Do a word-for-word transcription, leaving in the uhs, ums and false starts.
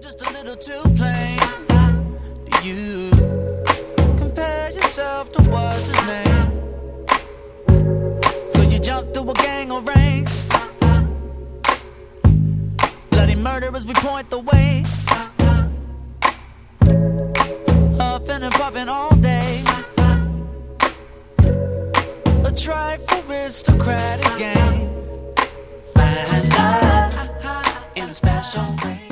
just a little too plain. Do you compare yourself to what's his name? So you jump through a gang of ranks, bloody murderers, we point the way. Huffing and puffing all day, a trifle aristocratic game. Find love in a special way.